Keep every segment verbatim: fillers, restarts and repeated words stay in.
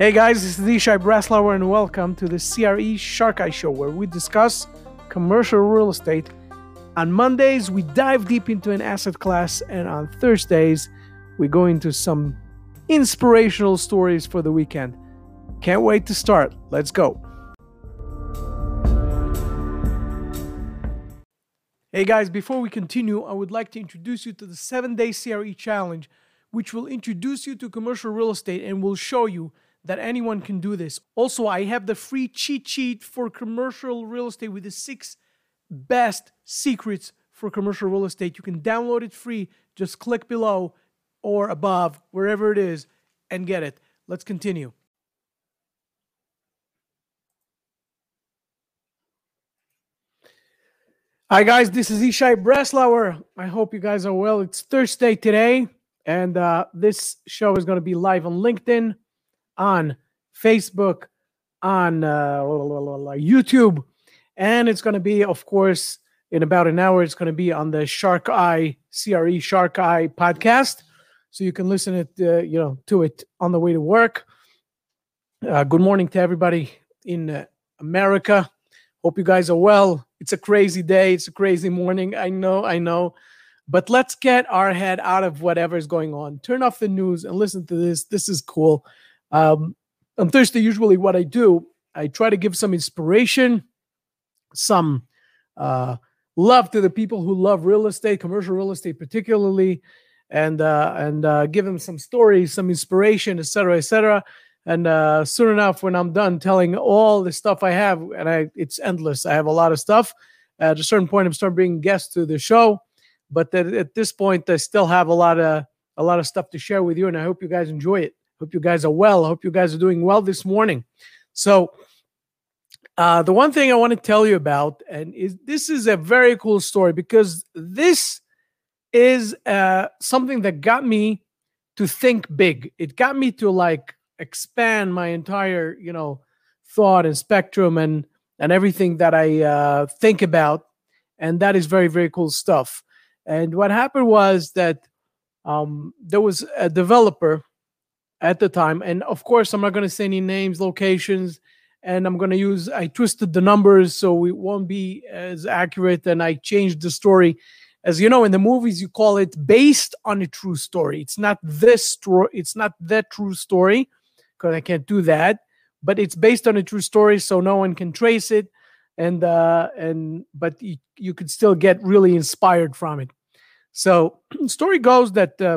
Hey guys, this is Yishai Breslauer and welcome to the C R E Shark Eye Show, where we discuss commercial real estate. On Mondays, we dive deep into an asset class, and on Thursdays, we go into some inspirational stories for the weekend. Can't wait to start. Let's go. Hey guys, before we continue, I would like to introduce you to the seven-day C R E Challenge, which will introduce you to commercial real estate and will show you that anyone can do this. Also, I have the free cheat sheet for commercial real estate with the six best secrets for commercial real estate. You can download it free. Just click below or above, wherever it is, and get it. Let's continue. Hi guys, this is Yishai Breslauer. I hope you guys are well. It's Thursday today, and uh, this show is going to be live on LinkedIn, on Facebook, on uh, YouTube, and it's going to be, of course, in about an hour, it's going to be on the Shark Eye, C R E Shark Eye podcast, so you can listen it, uh, you know, to it on the way to work. Uh, good morning to everybody in uh, America. Hope you guys are well. It's a crazy day. It's a crazy morning. I know, I know. But let's get our head out of whatever is going on. Turn off the news and listen to this. This is cool. Um, on Thursday, usually what I do, I try to give some inspiration, some uh, love to the people who love real estate, commercial real estate particularly, and uh, and uh, give them some stories, some inspiration, et cetera, et cetera. And uh, soon enough, when I'm done telling all the stuff I have, and I it's endless, I have a lot of stuff. At a certain point, I'm starting bringing guests to the show, but at, at this point, I still have a lot of a lot of stuff to share with you, and I hope you guys enjoy it. Hope you guys are well. I hope you guys are doing well this morning. So uh, the one thing I want to tell you about, and is this is a very cool story, because this is uh, something that got me to think big. It got me to like expand my entire, you know, thought and spectrum and and everything that I uh, think about, and that is very, very cool stuff. And what happened was that um, there was a developer at the time, and of course, I'm not going to say any names, locations, and I'm going to use, I twisted the numbers so it won't be as accurate, and I changed the story. As you know, in the movies, you call it based on a true story. It's not this story, it's not that true story, because I can't do that, but it's based on a true story, so no one can trace it, and uh, and but you, you could still get really inspired from it. So, the story goes that uh,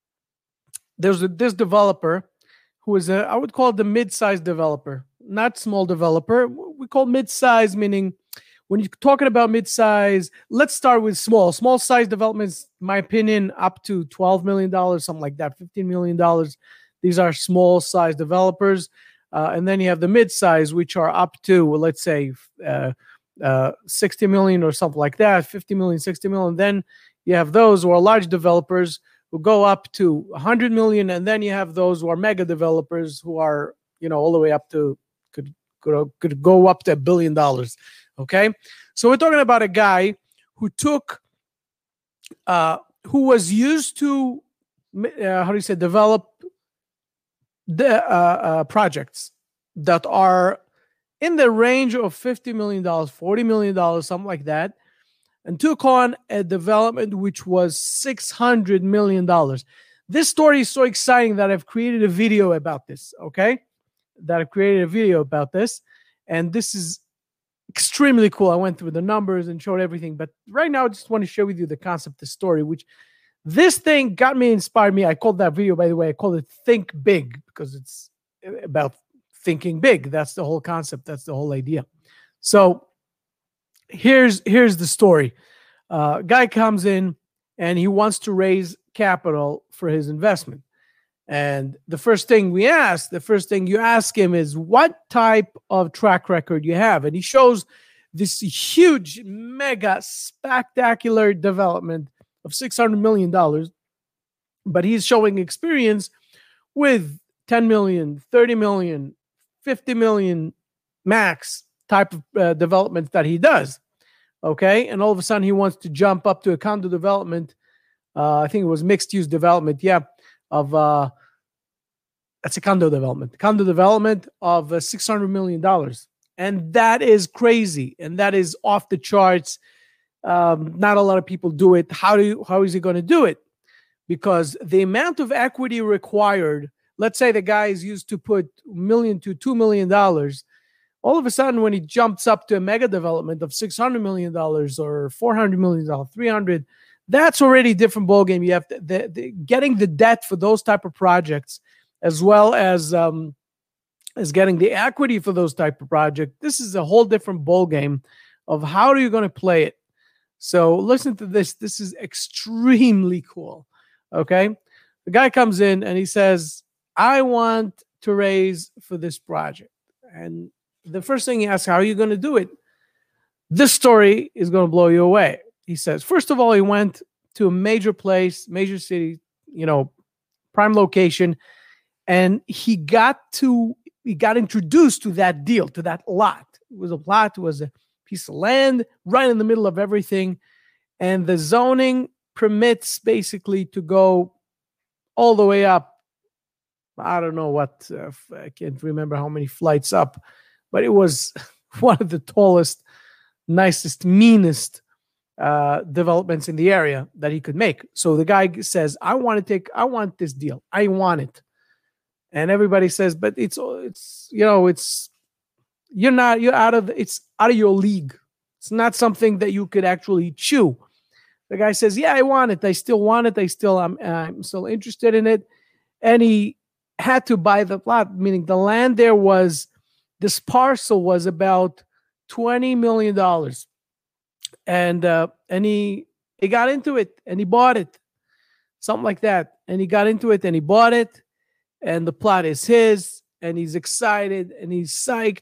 there's a, this developer who is a, I would call it the mid-sized developer, not small developer. We call mid-size, meaning when you're talking about mid-size, let's start with small. Small-size developments, in my opinion, up to twelve million dollars, something like that, fifteen million dollars. These are small-size developers. Uh, and then you have the mid-size, which are up to, well, let's say, uh, uh, sixty million or something like that, fifty million, sixty million. Then you have those who are large developers who go up to one hundred million, and then you have those who are mega developers who are, you know, all the way up to, could, could, could go up to a billion dollars, okay? So we're talking about a guy who took, uh, who was used to, uh, how do you say, develop the uh, uh, projects that are in the range of fifty million dollars, forty million dollars, something like that, and took on a development which was six hundred million dollars. This story is so exciting that I've created a video about this, okay? That I've created a video about this, and this is extremely cool. I went through the numbers and showed everything, but right now I just want to share with you the concept, the story, which this thing got me, inspired me. I called that video, by the way, I called it Think Big, because it's about thinking big. That's the whole concept. That's the whole idea. So here's here's the story. Uh, guy comes in and he wants to raise capital for his investment. And the first thing we ask, the first thing you ask him is, what type of track record you have? And he shows this huge, mega, spectacular development of six hundred million dollars, but he's showing experience with ten million, thirty million, fifty million max type of uh, developments that he does, okay? And all of a sudden he wants to jump up to a condo development, uh, I think it was mixed-use development, yeah, of uh, That's a condo development. Condo development of uh, six hundred million dollars. And that is crazy. And that is off the charts. Um, not a lot of people do it. How do you, how is he going to do it? Because the amount of equity required, let's say the guy is used to put a million to two million dollars. All of a sudden, when he jumps up to a mega development of six hundred million dollars or four hundred million dollars, three hundred, that's already a different ballgame. You have to, the, the, getting the debt for those type of projects, as well as um, as getting the equity for those type of projects. This is a whole different ballgame of how are you going to play it. So listen to this. This is extremely cool. Okay, the guy comes in and he says, "I want to raise for this project," and the first thing he asks, "How are you going to do it?" This story is going to blow you away. He says, first of all, he went to a major place, major city, you know, prime location, and he got to, he got introduced to that deal, to that lot. It was a lot, it was a piece of land right in the middle of everything. And the zoning permits basically to go all the way up. I don't know what, uh, I can't remember how many flights up, but it was one of the tallest, nicest, meanest uh, developments in the area that he could make. So the guy says, I want to take, I want this deal. I want it. And everybody says, but it's, it's, you know, it's, you're not, you're out of, it's out of your league. It's not something that you could actually chew. The guy says, yeah, I want it. I still want it. I still, I'm, I'm still interested in it. And he had to buy the plot, meaning the land there was, this parcel was about twenty million dollars. And uh, and he he got into it and he bought it, something like that. And he got into it and he bought it, and the plot is his, and he's excited and he's psyched.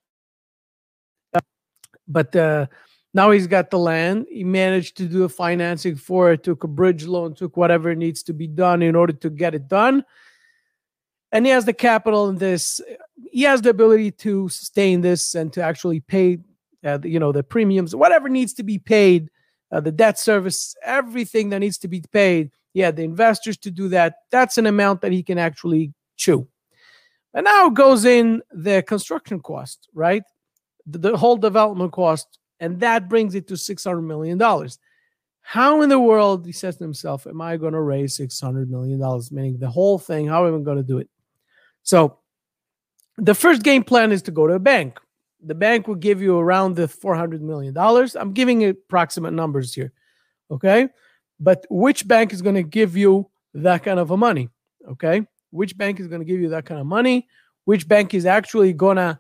Uh, but uh, now he's got the land. He managed to do a financing for it, took a bridge loan, took whatever needs to be done in order to get it done. And he has the capital in this. He has the ability to sustain this and to actually pay Uh, the, you know, the premiums, whatever needs to be paid, uh, the debt service, everything that needs to be paid. Yeah, the investors to do that. That's an amount that he can actually chew. And now goes in the construction cost, right? The, the whole development cost, and that brings it to six hundred million dollars. How in the world, he says to himself, am I going to raise six hundred million dollars? Meaning the whole thing, how am I going to do it? So the first game plan is to go to a bank. The bank will give you around the four hundred million dollars. I'm giving approximate numbers here, okay? But which bank is going to give you that kind of a money, okay? Which bank is going to give you that kind of money? Which bank is actually going to,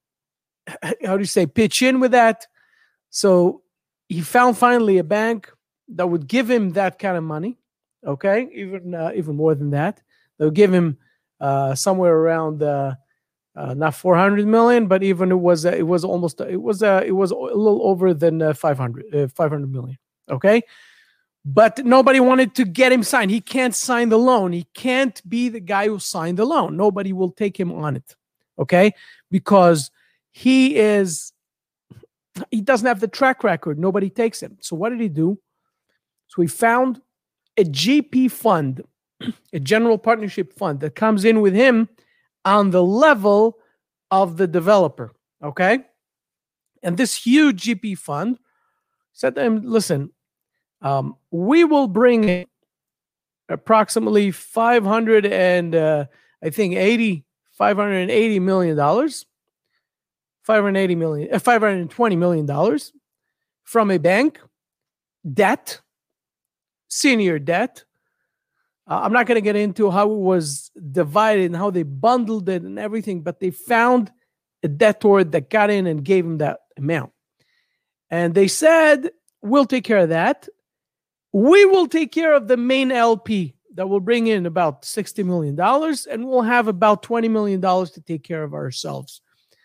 how do you say, pitch in with that? So he found finally a bank that would give him that kind of money, okay? Even uh, even more than that. They'll give him uh, somewhere around uh, Uh, not four hundred million, but even it was uh, it was almost it was uh, it was a little over than uh, five hundred uh, five hundred million. Okay, but nobody wanted to get him signed. He can't sign the loan. He can't be the guy who signed the loan. Nobody will take him on it. Okay, because he is he doesn't have the track record. Nobody takes him. So what did he do? So he found a G P fund, a general partnership fund that comes in with him on the level of the developer, okay? And this huge G P fund said to him, listen, um, we will bring approximately five hundred and uh, I think eighty, five hundred eighty million dollars, five hundred eighty million, uh, five hundred twenty million dollars from a bank, debt, senior debt. Uh, I'm not going to get into how it was divided and how they bundled it and everything, but they found a debtor that got in and gave him that amount. And they said, we'll take care of that. We will take care of the main L P that will bring in about sixty million dollars, and we'll have about twenty million dollars to take care of ourselves.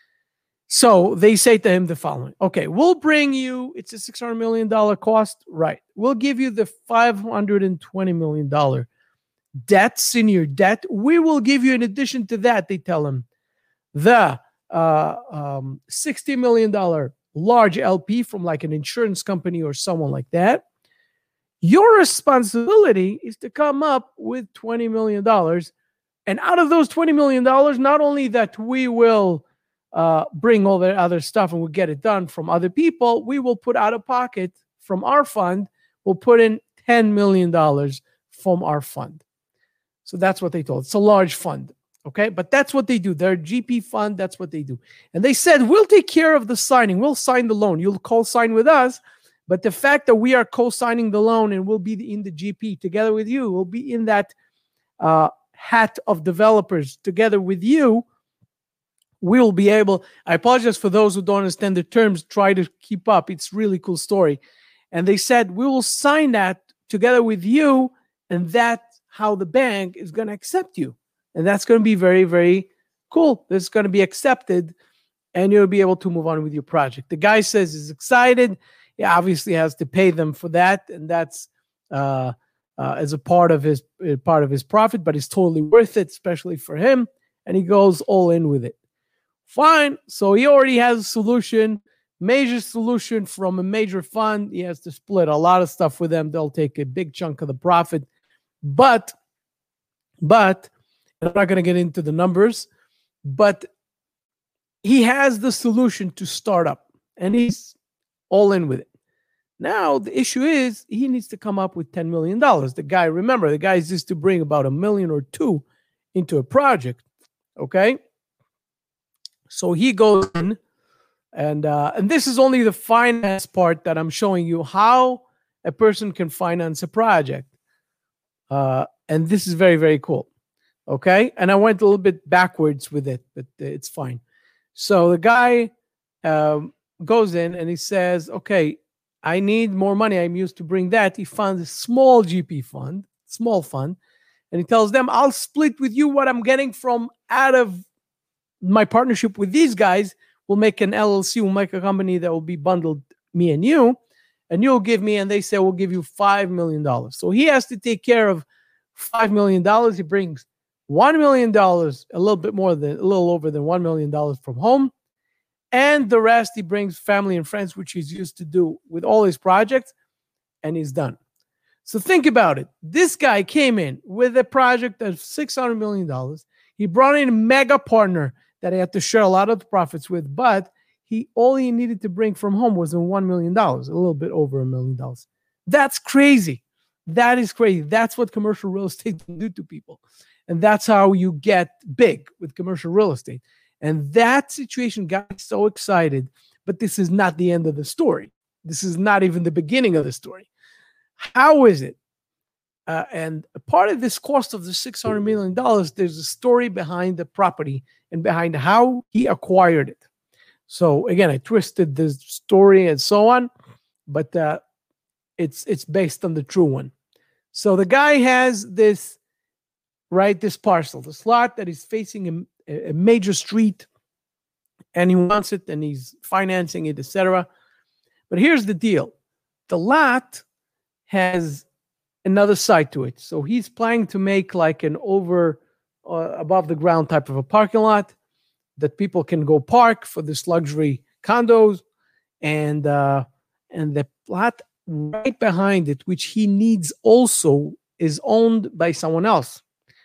So they say to him the following, okay, we'll bring you, it's a six hundred million dollars cost, right? We'll give you the five hundred twenty million dollars debt, senior debt. We will give you, in addition to that, they tell him, the uh, um, sixty million dollars large L P from like an insurance company or someone like that. Your responsibility is to come up with twenty million dollars And out of those twenty million dollars, not only that we will uh, bring all the other stuff and we'll get it done from other people, we will put out of pocket from our fund, we'll put in ten million dollars from our fund. So that's what they told. It's a large fund, okay? But that's what they do. They're a G P fund. That's what they do. And they said, we'll take care of the signing. We'll sign the loan. You'll co-sign with us. But the fact that we are co-signing the loan and we'll be in the G P together with you, we'll be in that uh, hat of developers together with you, we'll be able, I apologize for those who don't understand the terms, try to keep up. It's a really cool story. And they said, we will sign that together with you, and that's how the bank is going to accept you. And that's going to be very, very cool. This is going to be accepted, and you'll be able to move on with your project. The guy says he's excited. He obviously has to pay them for that, and that's uh, uh, as a part of his uh, part of his profit, but it's totally worth it, especially for him, and he goes all in with it. Fine. So he already has a solution, major solution from a major fund. He has to split a lot of stuff with them. They'll take a big chunk of the profit. But, but, I'm not going to get into the numbers, but he has the solution to start up, and he's all in with it. Now, the issue is he needs to come up with ten million dollars. The guy, remember, the guy is used to bring about a million or two into a project, okay? So he goes in, and uh, and this is only the finance part that I'm showing you how a person can finance a project. Uh, and this is very, very cool, okay? And I went a little bit backwards with it, but it's fine. So the guy um, goes in, and he says, okay, I need more money. I'm used to bring that. He found a small G P fund, small fund, and he tells them, I'll split with you what I'm getting from out of my partnership with these guys. We'll make an L L C, we'll make a company that will be bundled, me and you, and you'll give me, and they say, we'll give you five million dollars. So he has to take care of five million dollars. He brings one million dollars, a little bit more than, a little over than one million dollars from home. And the rest he brings family and friends, which he's used to do with all his projects, and he's done. So think about it. This guy came in with a project of six hundred million dollars. He brought in a mega partner that he had to share a lot of the profits with, but he all he needed to bring from home was one million dollars, a little bit over a million dollars. That's crazy. That is crazy. That's what commercial real estate can do to people. And that's how you get big with commercial real estate. And that situation got so excited, but this is not the end of the story. This is not even the beginning of the story. How is it? Uh, and a part of this cost of the six hundred million dollars, there's a story behind the property and behind how he acquired it. So again, I twisted the story and so on, but uh, it's it's based on the true one. So the guy has this, right, this parcel, this lot that is facing a, a major street, and he wants it, and he's financing it, et cetera. But here's the deal. The lot has another side to it. So he's planning to make like an over, uh, above the ground type of a parking lot that people can go park for this luxury condos. And, uh, and the lot right behind it, which he needs also, is owned by someone else.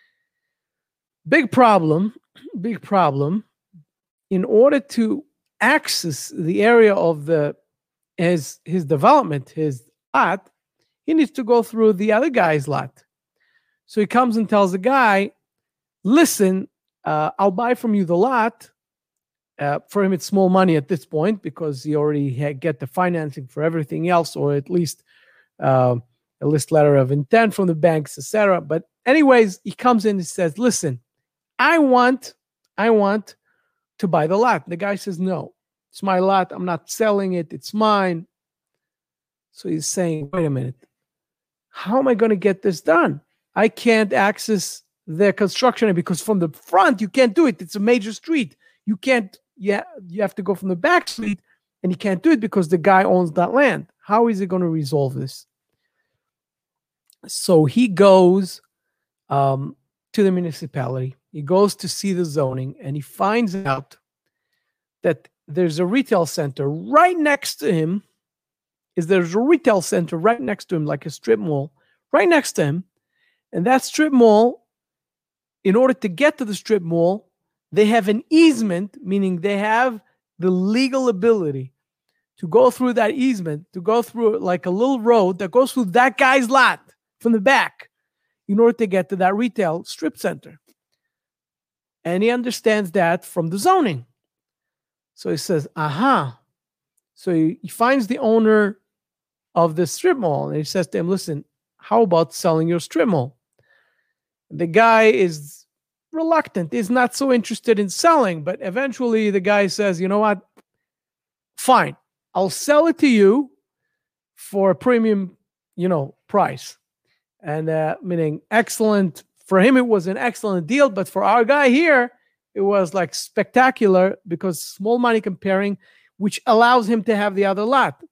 Big problem, big problem. In order to access the area of the his, his development, his lot, he needs to go through the other guy's lot. So he comes and tells the guy, listen, uh, I'll buy from you the lot. Uh, for him, it's small money at this point because he already had get the financing for everything else, or at least uh, a list letter of intent from the banks, et cetera. But anyways, he comes in and says, listen, I want, I want to buy the lot. The guy says, no, it's my lot. I'm not selling it. It's mine. So he's saying, wait a minute. How am I going to get this done? I can't access the construction because from the front, you can't do it. It's a major street. You can't, yeah, you have to go from the back street, and you can't do it because the guy owns that land. How is he going to resolve this? So he goes um, to the municipality. He goes to see the zoning, and he finds out that there's a retail center right next to him. Is there's a retail center right next to him, like a strip mall, right next to him. And that strip mall in order to get to the strip mall, they have an easement, meaning they have the legal ability to go through that easement, to go through like a little road that goes through that guy's lot from the back in order to get to that retail strip center. And he understands that from the zoning. So he says, aha. So he, he finds the owner of the strip mall and he says to him, listen, how about selling your strip mall? The guy is reluctant. He's not so interested in selling, but eventually the guy says, you know what? Fine. I'll sell it to you for a premium, you know, price. And uh, meaning excellent. For him, it was an excellent deal. But for our guy here, it was like spectacular because small money comparing, which allows him to have the other lot.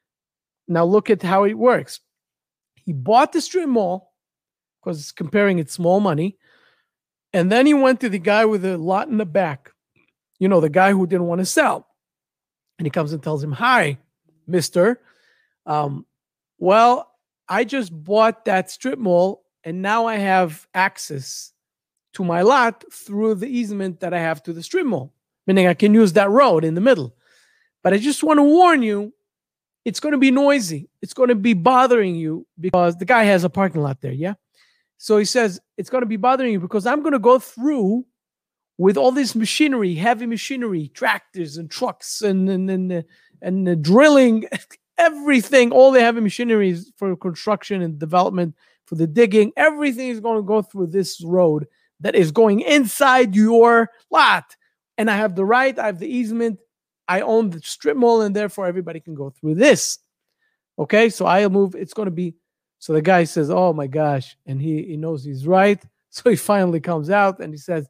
Now look at how it works. He bought the strip mall because it's comparing it's small money. And then he went to the guy with the lot in the back, you know, the guy who didn't want to sell. And he comes and tells him, hi, mister. Um, well, I just bought that strip mall and now I have access to my lot through the easement that I have to the strip mall, meaning I can use that road in the middle. But I just want to warn you, it's going to be noisy. It's going to be bothering you because the guy has a parking lot there, yeah? So he says, it's going to be bothering you because I'm going to go through with all this machinery, heavy machinery, tractors and trucks and and and, uh, and uh, drilling, everything, all the heavy machinery for construction and development, for the digging, everything is going to go through this road that is going inside your lot. And I have the right, I have the easement, I own the strip mall, and therefore everybody can go through this. Okay, so I'll move, it's going to be, so the guy says, oh my gosh, and he, he knows he's right. So he finally comes out and he says,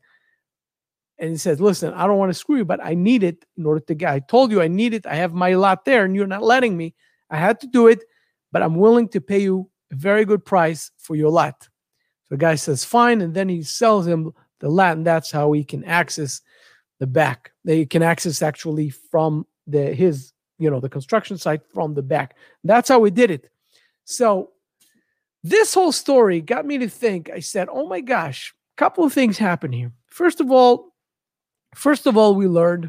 And he says, listen, I don't want to screw you, but I need it in order to get, I told you I need it. I have my lot there and you're not letting me. I had to do it, but I'm willing to pay you a very good price for your lot. So the guy says, fine. And then he sells him the lot, and that's how he can access the back. They can access actually from the his, you know, the construction site from the back. That's how we did it. So this whole story got me to think. I said, oh my gosh, a couple of things happen here. First of all, First of all, we learned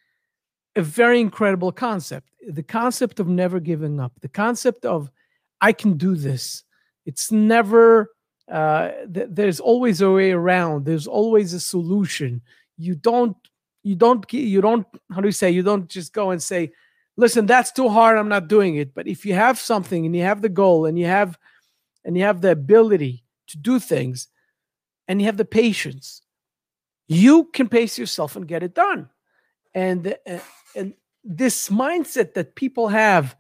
a very incredible concept, the concept of never giving up, the concept of I can do this. It's never, uh, th- there's always a way around. There's always a solution. You don't, you don't, you don't, how do you say, you don't just go and say, listen, that's too hard, I'm not doing it. But if you have something and you have the goal and you have, and you have the ability to do things and you have the patience, you can pace yourself and get it done. And, uh, and this mindset that people have,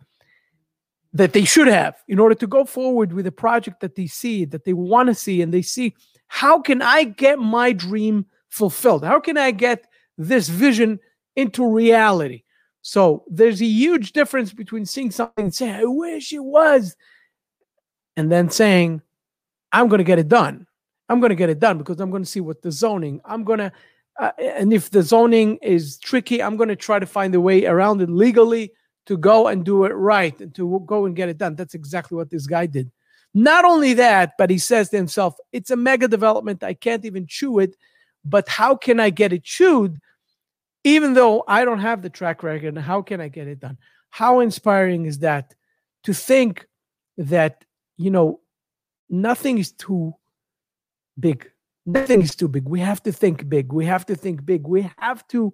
that they should have in order to go forward with a project that they see, that they want to see, and they see, how can I get my dream fulfilled? How can I get this vision into reality? So there's a huge difference between seeing something and saying, I wish it was, and then saying, I'm going to get it done. I'm going to get it done because I'm going to see what the zoning, I'm going to, uh, and if the zoning is tricky, I'm going to try to find a way around it legally to go and do it right and to go and get it done. That's exactly what this guy did. Not only that, but he says to himself, it's a mega development. I can't even chew it, but how can I get it chewed? Even though I don't have the track record, how can I get it done? How inspiring is that to think that, you know, nothing is too big. Nothing is too big. We have to think big. We have to think big. We have to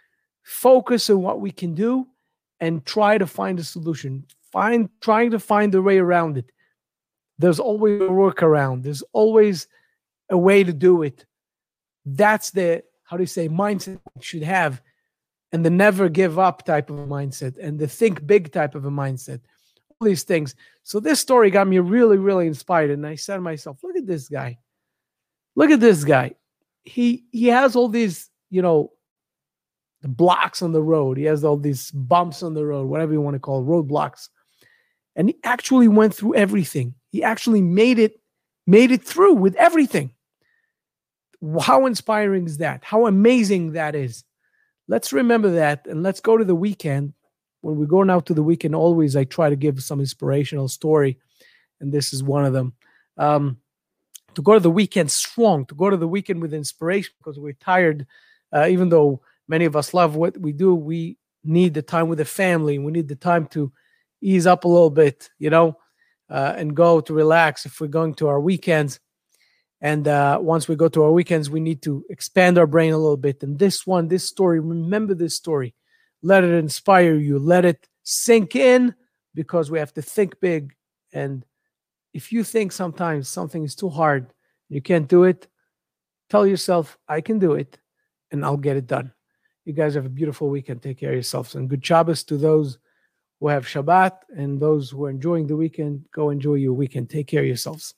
focus on what we can do and try to find a solution. Find trying to find a way around it. There's always a workaround. There's always a way to do it. That's the, how do you say, mindset you should have, and the never give up type of a mindset, and the think big type of a mindset. All these things. So this story got me really, really inspired. And I said to myself, look at this guy. Look at this guy. He he has all these, you know, the blocks on the road. He has all these bumps on the road, whatever you want to call it, roadblocks. And he actually went through everything. He actually made it, made it through with everything. How inspiring is that? How amazing that is. Let's remember that, and let's go to the weekend. When we go now to the weekend, always I try to give some inspirational story, and this is one of them. Um, to go to the weekend strong, to go to the weekend with inspiration because we're tired. Uh, even though many of us love what we do, we need the time with the family. We need the time to ease up a little bit, you know, uh, and go to relax if we're going to our weekends. And uh, once we go to our weekends, we need to expand our brain a little bit. And this one, this story, remember this story. Let it inspire you. Let it sink in, because we have to think big. And if you think sometimes something is too hard, you can't do it, tell yourself, I can do it, and I'll get it done. You guys have a beautiful weekend. Take care of yourselves. And good Shabbos to those who have Shabbat, and those who are enjoying the weekend. Go enjoy your weekend. Take care of yourselves.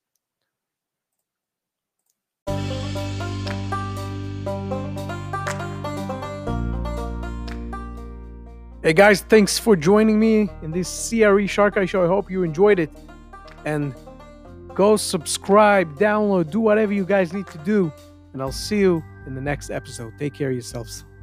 Hey guys, thanks for joining me in this C R E Shark Eye show. I hope you enjoyed it. And go subscribe, download, do whatever you guys need to do. And I'll see you in the next episode. Take care of yourselves.